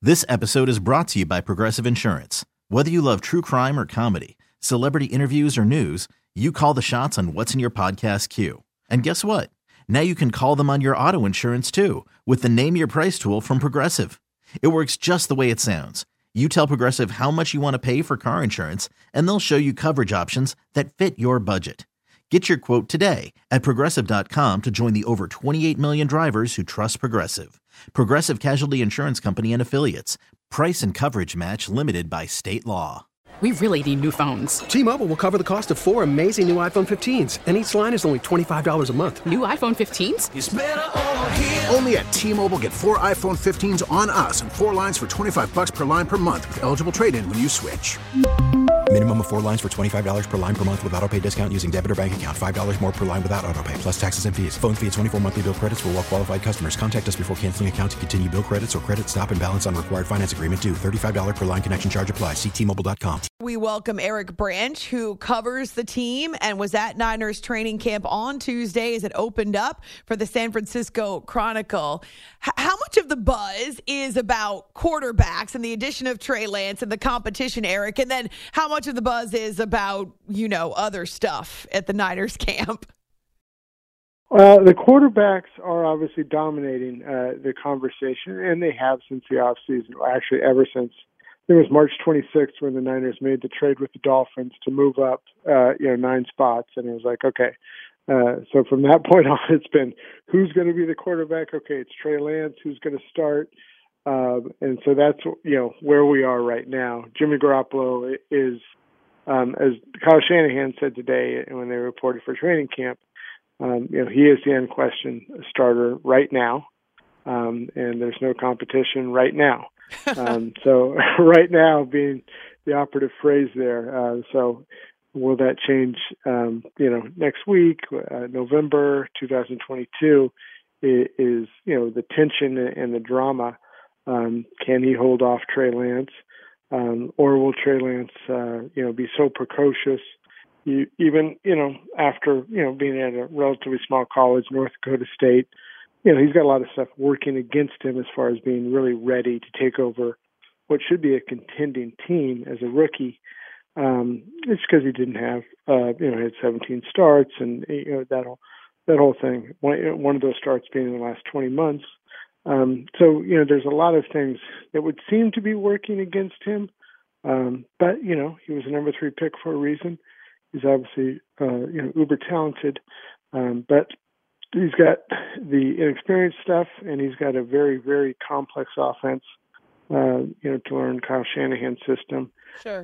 This episode is brought to you by Progressive Insurance. Whether you love true crime or comedy, celebrity interviews or news, you call the shots on what's in your podcast queue. And guess what? Now you can call them on your auto insurance too with the Name Your Price tool from Progressive. It works just the way it sounds. You tell Progressive how much you want to pay for car insurance, and they'll show you coverage options that fit your budget. Get your quote today at Progressive.com to join the over 28 million drivers who trust Progressive. Progressive Casualty Insurance Company and Affiliates. Price and coverage match limited by state law. We really need new phones. T-Mobile will cover the cost of 4 amazing new iPhone 15s, and each line is only $25 a month. New iPhone 15s? It's better over here. Only at T-Mobile, get 4 iPhone 15s on us and 4 lines for $25 per line per month with eligible trade-in when you switch. Minimum of 4 lines for $25 per line per month with autopay discount using debit or bank account. $5 more per line without autopay, plus taxes and fees. Phone fee at 24 monthly bill credits for well-qualified customers. Contact us before canceling account to continue bill credits or credit stop and balance on required finance agreement due. $35 per line connection charge applies. See T-Mobile.com. We welcome Eric Branch, who covers the team and was at Niners training camp on Tuesday as it opened up for the San Francisco Chronicle. How much of the buzz is about quarterbacks and the addition of Trey Lance and the competition, Eric? And then how much of the buzz is about, other stuff at the Niners camp? Well, the quarterbacks are obviously dominating the conversation, and they have since the offseason, actually ever since it was March 26th when the Niners made the trade with the Dolphins to move up, 9 spots. And it was like, okay. So from that point on, it's been who's going to be the quarterback? Okay, it's Trey Lance. Who's going to start? And so that's, where we are right now. Jimmy Garoppolo is, as Kyle Shanahan said today when they reported for training camp, he is the unquestioned starter right now. And there's no competition right now. So right now being the operative phrase there. So will that change, next week, November 2022 is, the tension and the drama. Can he hold off Trey Lance? Or will Trey Lance, be so precocious, even, after, being at a relatively small college, North Dakota State, he's got a lot of stuff working against him as far as being really ready to take over what should be a contending team as a rookie. It's because he didn't have, he had 17 starts and, that whole thing. One of those starts being in the last 20 months. So, there's a lot of things that would seem to be working against him. But, he was a number 3 pick for a reason. He's obviously, uber talented. But he's got the inexperienced stuff, and he's got a very, very complex offense, to learn Kyle Shanahan's system. Sure.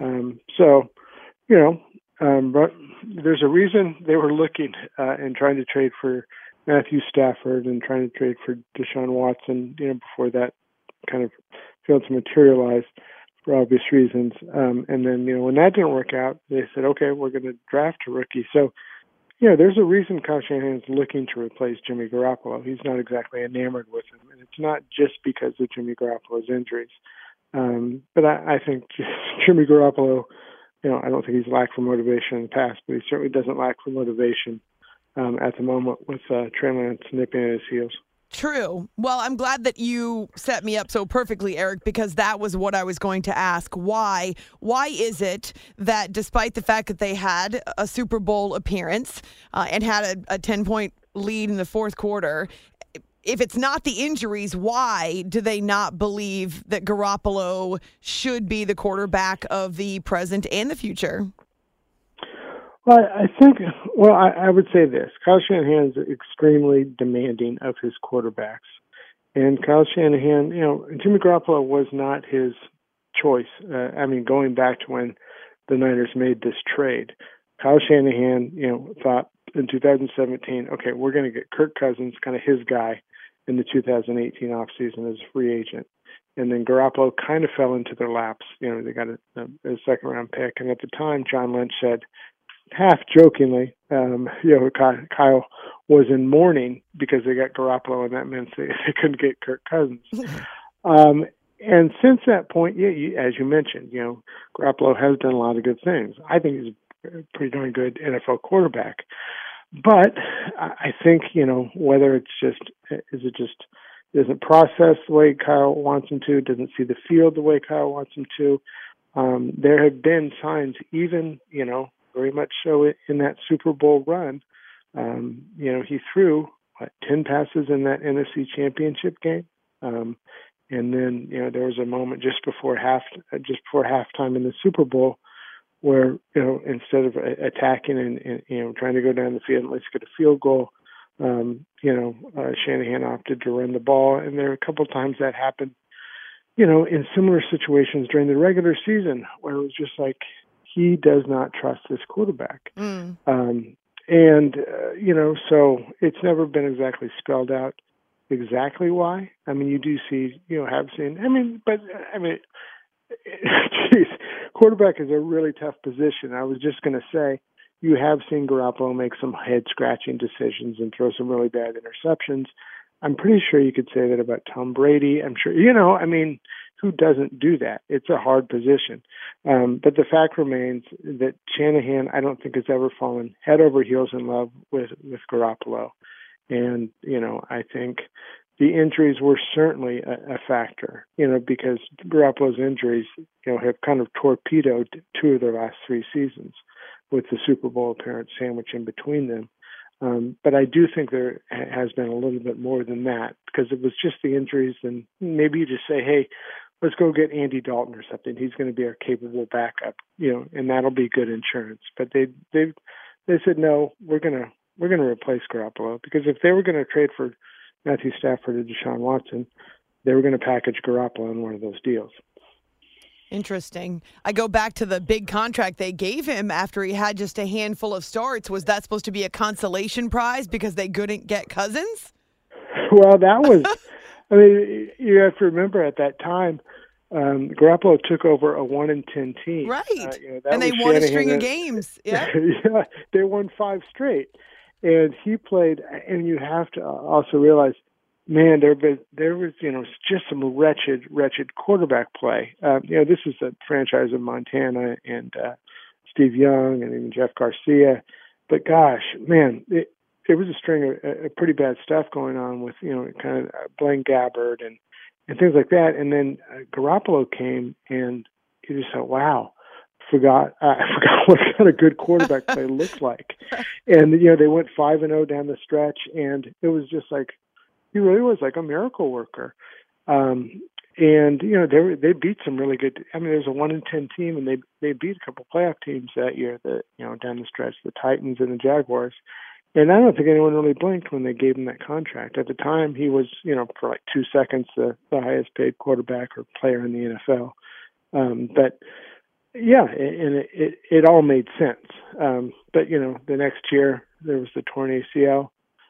But there's a reason they were looking and trying to trade for Matthew Stafford and trying to trade for Deshaun Watson, before that kind of failed to materialize for obvious reasons. And then, when that didn't work out, they said, okay, we're going to draft a rookie. So, there's a reason Kyle Shanahan is looking to replace Jimmy Garoppolo. He's not exactly enamored with him. And it's not just because of Jimmy Garoppolo's injuries. But I think Jimmy Garoppolo, I don't think he's lacked for motivation in the past, but he certainly doesn't lack for motivation at the moment with Trey Lance nipping at his heels. True. Well, I'm glad that you set me up so perfectly, Eric, because that was what I was going to ask. Why is it that despite the fact that they had a Super Bowl appearance and had a 10-point lead in the fourth quarter, if it's not the injuries, why do they not believe that Garoppolo should be the quarterback of the present and the future? Well, I would say this. Kyle Shanahan is extremely demanding of his quarterbacks. And Kyle Shanahan, Jimmy Garoppolo was not his choice. Going back to when the Niners made this trade, Kyle Shanahan, thought in 2017, okay, we're going to get Kirk Cousins, kind of his guy, in the 2018 offseason as a free agent. And then Garoppolo kind of fell into their laps. They got a second-round pick. And at the time, John Lynch said, half jokingly, Kyle was in mourning because they got Garoppolo, and that meant they couldn't get Kirk Cousins. And since that point, as you mentioned, Garoppolo has done a lot of good things. I think he's a pretty darn good NFL quarterback. But I think, whether it's just, is it just doesn't process the way Kyle wants him to, doesn't see the field the way Kyle wants him to. There have been signs, even, very much so in that Super Bowl run. He threw 10 passes in that NFC Championship game. And then, there was a moment just before halftime in the Super Bowl where, instead of attacking and trying to go down the field and at least get a field goal, Shanahan opted to run the ball. And there are a couple of times that happened, in similar situations during the regular season where it was just like he does not trust this quarterback. So it's never been exactly spelled out exactly why. I mean, you do see, quarterback is a really tough position. I was just going to say, you have seen Garoppolo make some head-scratching decisions and throw some really bad interceptions. I'm pretty sure you could say that about Tom Brady. I'm sure, who doesn't do that? It's a hard position. But the fact remains that Shanahan, I don't think, has ever fallen head over heels in love with Garoppolo. And, I think the injuries were certainly a factor, because Garoppolo's injuries, have kind of torpedoed two of their last three seasons with the Super Bowl appearance sandwiched in between them. But I do think there has been a little bit more than that, because it was just the injuries. And maybe you just say, hey, let's go get Andy Dalton or something. He's going to be our capable backup, and that'll be good insurance. But they said, no, we're going to replace Garoppolo, because if they were going to trade for Matthew Stafford or Deshaun Watson, they were going to package Garoppolo in one of those deals. Interesting. I go back to the big contract they gave him after he had just a handful of starts. Was that supposed to be a consolation prize because they couldn't get Cousins? Well, that was, you have to remember at that time, Garoppolo took over a 1-10 team. Right. And they won a string of games. Yeah. Yeah. They won 5 straight. And he played, and you have to also realize, man, there was just some wretched quarterback play. This is a franchise of Montana and Steve Young and even Jeff Garcia. But gosh, man, it was a string of pretty bad stuff going on with, kind of Blaine Gabbert and things like that. And then Garoppolo came, and you just thought, wow, I forgot what kind of good quarterback play looks like. And, they went 5-0 down the stretch, and it was just like, he really was like a miracle worker. And, they beat some really good, there's a 1-10 team, and they beat a couple playoff teams that year that, down the stretch, the Titans and the Jaguars. And I don't think anyone really blinked when they gave him that contract. At the time, he was, for like 2 seconds, the highest paid quarterback or player in the NFL. But yeah, and it all made sense. But, the next year there was the torn ACL,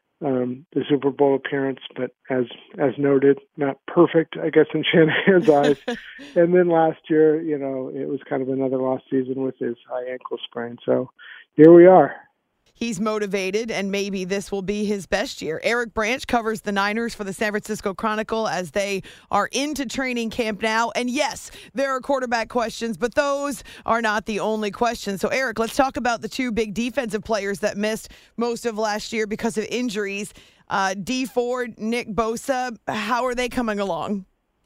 the Super Bowl appearance, but as noted, not perfect, I guess, in Shanahan's eyes. And then last year, it was kind of another lost season with his high ankle sprain. So here we are. He's motivated, and maybe this will be his best year. Eric Branch covers the Niners for the San Francisco Chronicle as they are into training camp now. And yes, there are quarterback questions, but those are not the only questions. So, Eric, let's talk about the two big defensive players that missed most of last year because of injuries. Dee Ford, Nick Bosa, how are they coming along?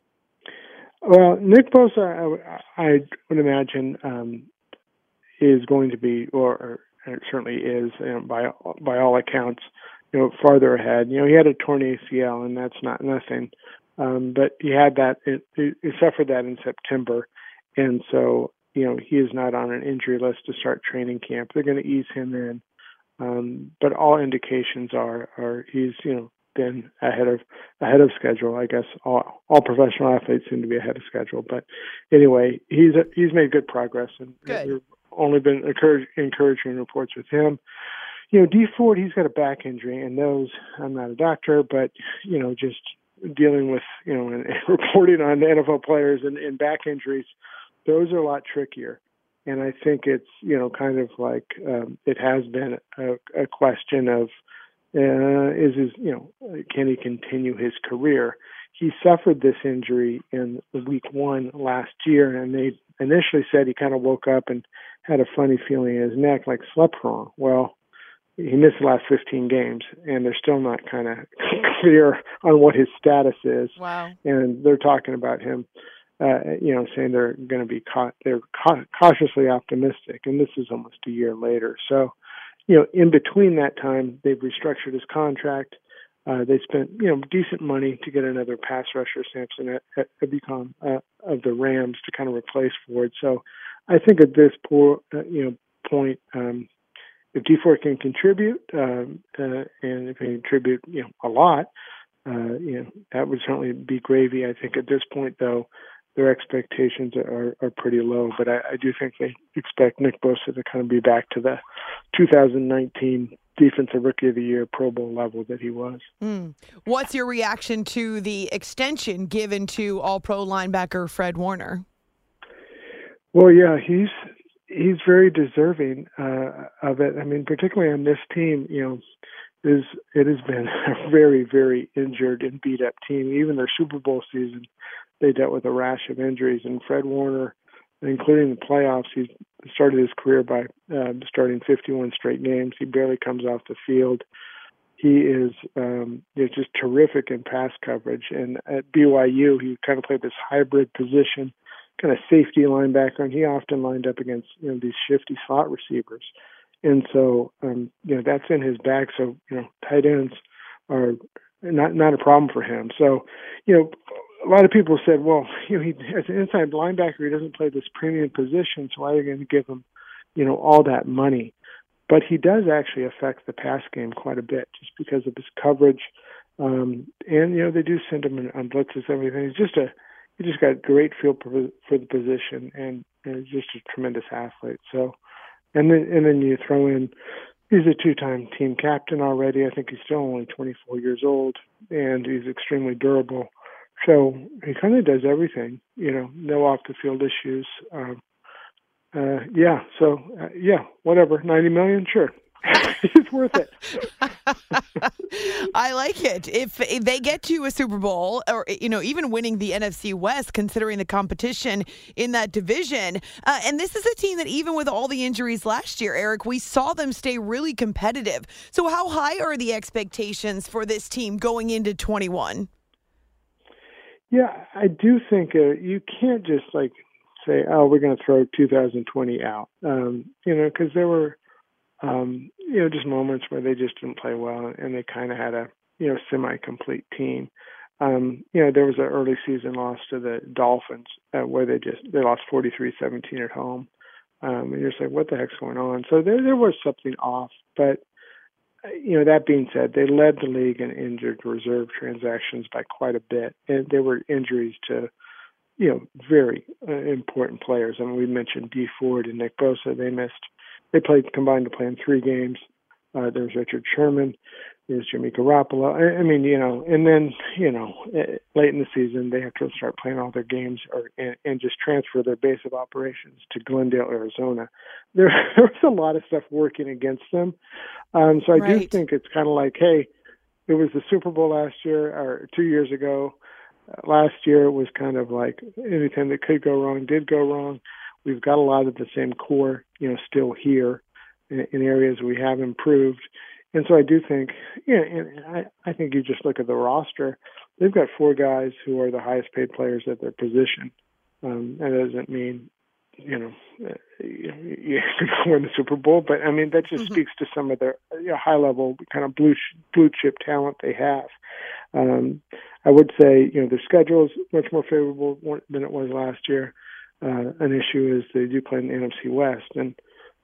Well, Nick Bosa, I would imagine, is going to be, or it certainly is, by all accounts, farther ahead. He had a torn ACL, and that's not nothing. But he had that. He suffered that in September, and so he is not on an injury list to start training camp. They're going to ease him in, but all indications are he's been ahead of schedule. I guess all professional athletes seem to be ahead of schedule. But anyway, he's made good progress, and good. Only been encouraging reports with him. Dee Ford, he's got a back injury, and those, I'm not a doctor, but, just dealing with, and reporting on NFL players and back injuries, those are a lot trickier. And I think it's, kind of like it has been a question of, can he continue his career? He suffered this injury in week 1 last year, and they initially said he kind of woke up and had a funny feeling in his neck, like slept wrong. Well, he missed the last 15 games, and they're still not kind of clear on what his status is. Wow. And they're talking about him, saying they're going to be they're cautiously optimistic, and this is almost a year later. So, in between that time, they've restructured his contract. They spent, decent money to get another pass rusher, Samson Ebukam, of the Rams to kind of replace Ford. So I think at this point, if Dee Ford can contribute, and if he can contribute, a lot, that would certainly be gravy. I think at this point, though, their expectations are pretty low. But I do think they expect Nick Bosa to kind of be back to the 2019 Defensive Rookie of the Year Pro Bowl level that he was. What's your reaction to the extension given to All-Pro linebacker Fred Warner? Well, yeah, he's very deserving of it. I mean, particularly on this team, it has been a very, very injured and beat up team. Even their Super Bowl season, they dealt with a rash of injuries. And Fred Warner, including the playoffs, he started his career by starting 51 straight games. He barely comes off the field. He is just terrific in pass coverage. And at BYU, he kind of played this hybrid position, kind of safety linebacker, and he often lined up against these shifty slot receivers. And so that's in his bag. So tight ends are not a problem for him. So a lot of people said, well, he as an inside linebacker, he doesn't play this premium position, so why are you going to give him all that money? But he does actually affect the pass game quite a bit just because of his coverage. And they do send him on blitzes and everything. He just got great feel for the position, and he's just a tremendous athlete. So, and then you throw in, he's a two-time team captain already. I think he's still only 24 years old, and he's extremely durable. So he kind of does everything, no off-the-field issues. Whatever, $90 million, sure. It's worth it. I like it. If they get to a Super Bowl or, even winning the NFC West, considering the competition in that division. And this is a team that even with all the injuries last year, Eric, we saw them stay really competitive. So how high are the expectations for this team going into 21? Yeah, I do think you can't just say, oh, we're going to throw 2020 out, because there were, just moments where they just didn't play well and they kind of had a, semi-complete team. There was an early season loss to the Dolphins where they lost 43-17 at home. And you're just like, what the heck's going on? So there was something off, but that being said, they led the league in injured reserve transactions by quite a bit. And there were injuries to, very important players. I mean, we mentioned Dee Ford and Nick Bosa. They combined to play in 3 games. There was Richard Sherman. There was Jimmy Garoppolo. And then, late in the season, they have to start playing all their games and just transfer their base of operations to Glendale, Arizona. There was a lot of stuff working against them. So I do think it's kind of like, hey, it was the Super Bowl last year or 2 years ago. Last year it was kind of like anything that could go wrong did go wrong. We've got a lot of the same core, still here in areas we have improved. And so I do think, and I think you just look at the roster, they've got 4 guys who are the highest paid players at their position. That doesn't mean, you win the Super Bowl, but I mean, that just speaks to some of their high level kind of blue chip talent they have. I would say, their schedule is much more favorable than it was last year. An issue is they do play in the NFC West, and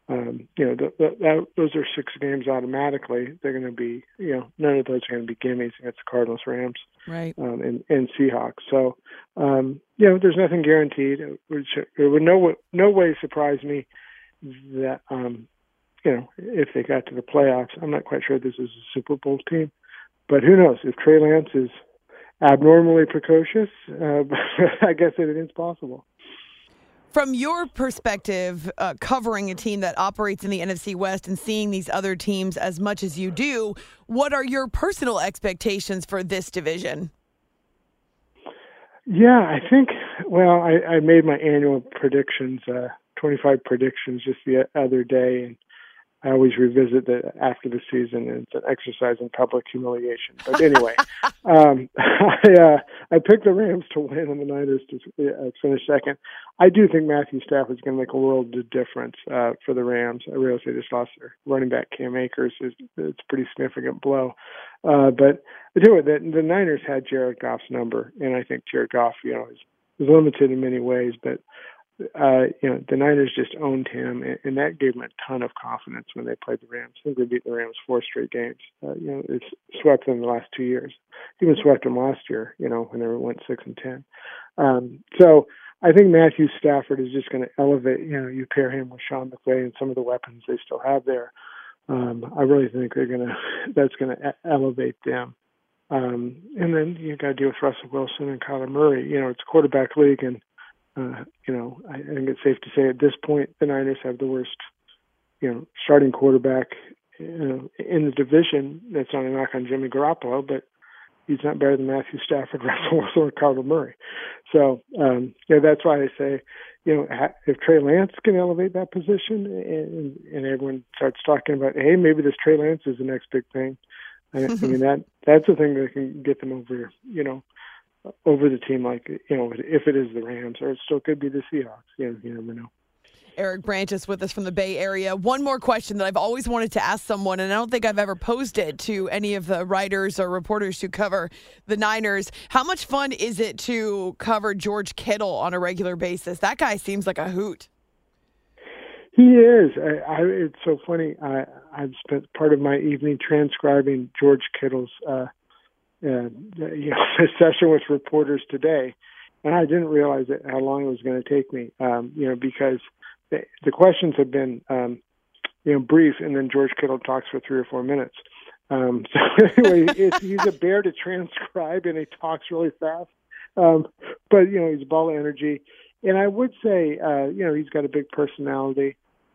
those are 6 games automatically. They're going to be, none of those are going to be gimmies against the Cardinals, Rams, right, and Seahawks. So, there's nothing guaranteed. It would no way surprise me that, if they got to the playoffs. I'm not quite sure this is a Super Bowl team, but who knows? If Trey Lance is abnormally precocious, I guess anything's possible. From your perspective, covering a team that operates in the NFC West and seeing these other teams as much as you do, what are your personal expectations for this division? Yeah, I think, I made my annual predictions, 25 predictions just the other day. I always revisit that after the season, and it's an exercise in public humiliation. But anyway, I picked the Rams to win and the Niners to finish second. I do think Matthew Stafford's going to make a world of difference for the Rams. I realize they just lost their running back Cam Akers. It's a pretty significant blow. But I tell you what, the Niners had Jared Goff's number, and I think Jared Goff, is limited in many ways, but the Niners just owned him, and that gave them a ton of confidence when they played the Rams. I think they beat the Rams 4 straight games. It's swept them the last 2 years. Even swept them last year, when they went 6-10. So I think Matthew Stafford is just going to elevate. You pair him with Sean McVay and some of the weapons they still have there. I really think that's going to elevate them. And then you got to deal with Russell Wilson and Kyler Murray. It's a quarterback league, and I think it's safe to say at this point the Niners have the worst, starting quarterback in the division. That's not a knock on Jimmy Garoppolo, but he's not better than Matthew Stafford, Russell Wilson, or Kyler Murray. So that's why I say, if Trey Lance can elevate that position, and everyone starts talking about, hey, maybe this Trey Lance is the next big thing. I mean that's the thing that can get them over, over the team, like, if it is the Rams, or it still could be the Seahawks. You never know. Eric Branch is with us from the Bay Area. One more question that I've always wanted to ask someone, and I don't think I've ever posed it to any of the writers or reporters who cover the Niners. How much fun is it to cover George Kittle on a regular basis? That guy seems like a hoot. He is. It's so funny. I've spent part of my evening transcribing George Kittle's session with reporters today, and I didn't realize how long it was going to take me. Because the questions have been brief, and then George Kittle talks for 3 or 4 minutes. So anyway, he's a bear to transcribe, and he talks really fast. But he's a ball of energy, and I would say he's got a big personality.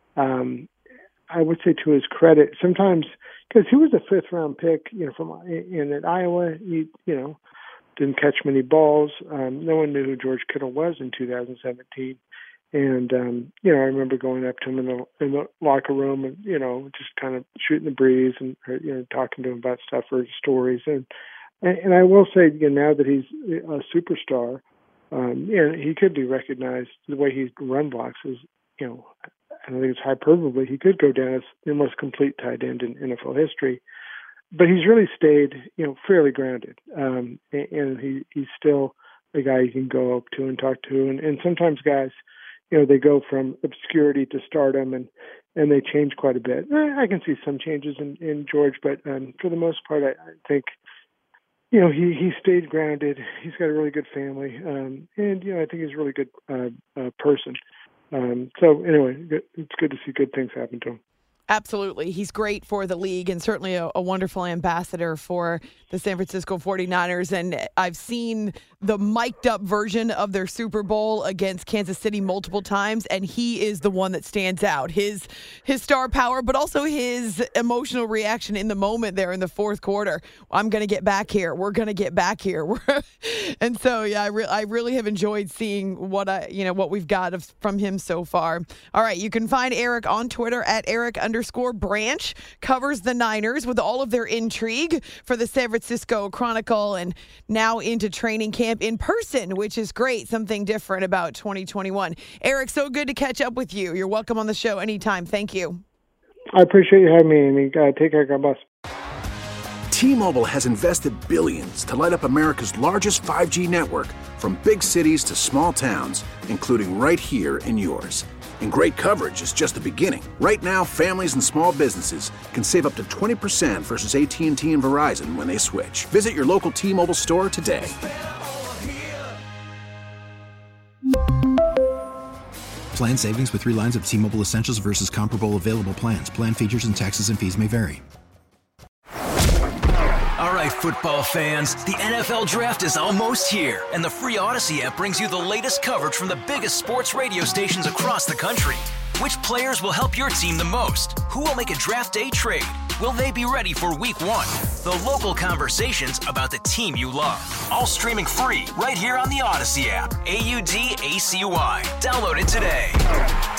I would say, to his credit, sometimes, because he was a 5th-round pick, and at Iowa, he, didn't catch many balls. No one knew who George Kittle was in 2017, and I remember going up to him in the locker room and just kind of shooting the breeze and talking to him about stuff or stories, and I will say, now that he's a superstar, he could be recognized. The way he run blocks is, I don't think it's hyperbole. He could go down as the most complete tight end in NFL history, but he's really stayed, fairly grounded. And he's still a guy you can go up to and talk to. And sometimes guys, they go from obscurity to stardom, and they change quite a bit. I can see some changes in George, but for the most part, I think, he stayed grounded. He's got a really good family, and I think he's a really good person. So anyway, it's good to see good things happen to him. Absolutely. He's great for the league and certainly a wonderful ambassador for the San Francisco 49ers. And I've seen the mic'd up version of their Super Bowl against Kansas City multiple times, and he is the one that stands out. His star power, but also his emotional reaction in the moment there in the fourth quarter. I'm going to get back here. We're going to get back here. And so, yeah, I really have enjoyed seeing what we've got from him so far. All right, you can find Eric on Twitter at Eric_Branch, covers the Niners with all of their intrigue for the San Francisco Chronicle, and now into training camp in person, which is great. Something different about 2021. Eric, so good to catch up with you. You're welcome on the show anytime. Thank you. I appreciate you having me, Amy. Take care. God bless. T-Mobile has invested billions to light up America's largest 5G network, from big cities to small towns, including right here in yours. And great coverage is just the beginning. Right now, families and small businesses can save up to 20% versus AT&T and Verizon when they switch. Visit your local T-Mobile store today. Plan savings with 3 lines of T-Mobile Essentials versus comparable available plans. Plan features and taxes and fees may vary. All right, football fans, the NFL Draft is almost here, and the free Odyssey app brings you the latest coverage from the biggest sports radio stations across the country. Which players will help your team the most? Who will make a draft day trade? Will they be ready for Week 1? The local conversations about the team you love. All streaming free right here on the Odyssey app. AUDACY. Download it today.